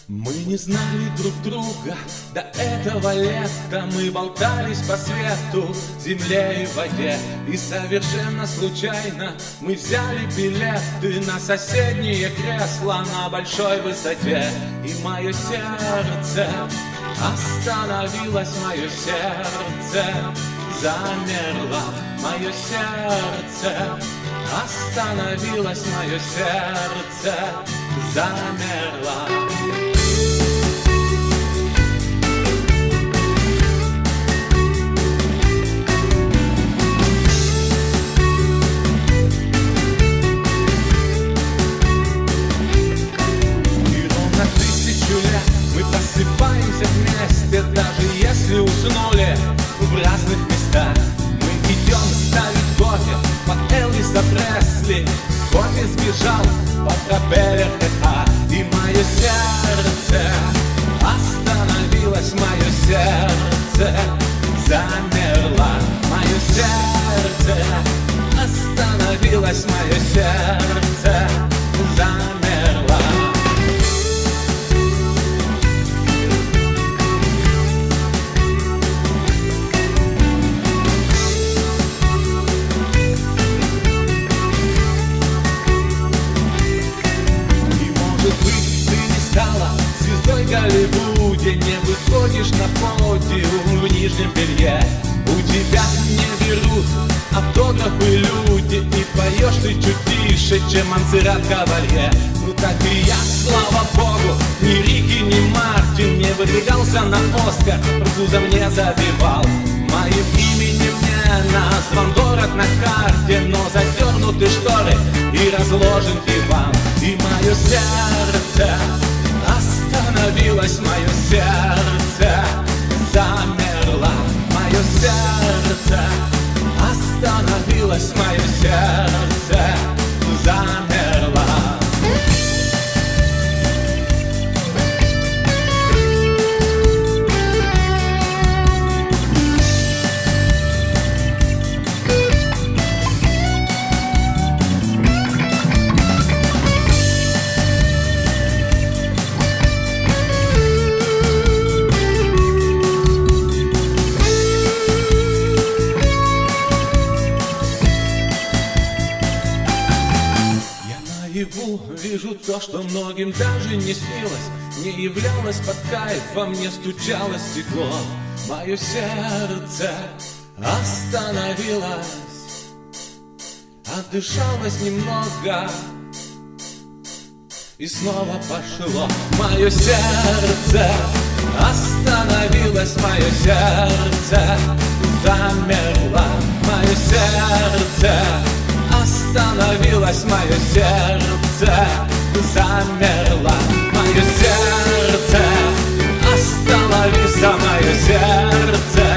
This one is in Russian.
Мы не знали друг друга до этого лета. Мы болтались по свету, земле и воде. И совершенно случайно мы взяли билеты на соседнее кресло на большой высоте. И мое сердце остановилось, мое сердце замерло. Мое сердце остановилось, мое сердце замерло. Мы просыпаемся вместе, даже если уснули в разных местах. Мы идем ставить кофе под Элвиса Пресли. Кофе сбежал по пропеллер ТХ. И мое сердце остановилось, мое сердце замерло. Мое сердце остановилось, мое сердце замерло. Звездой в Голливуде, не выходишь на подиум в нижнем белье. У тебя не берут автографы люди, и поешь ты чуть тише, чем Монсеррат Кабалье. Ну так и я, слава богу, ни Рики, ни Мартин не выдвигался на Оскар, французом не забивал. Моим именем не назван город на карте, но задернуты шторы и разложен диван. И мое сердце остановилось, мое сердце замерло. Мое сердце остановилось, мое сердце замерло. Вижу то, что многим даже не снилось, не являлось под кайфом, не стучало стекло. Мое сердце остановилось, отдышалось немного и снова пошло. Мое сердце остановилось, мое сердце замерло. Мое сердце остановилось, мое сердце замерло. Мое сердце остановись, мое сердце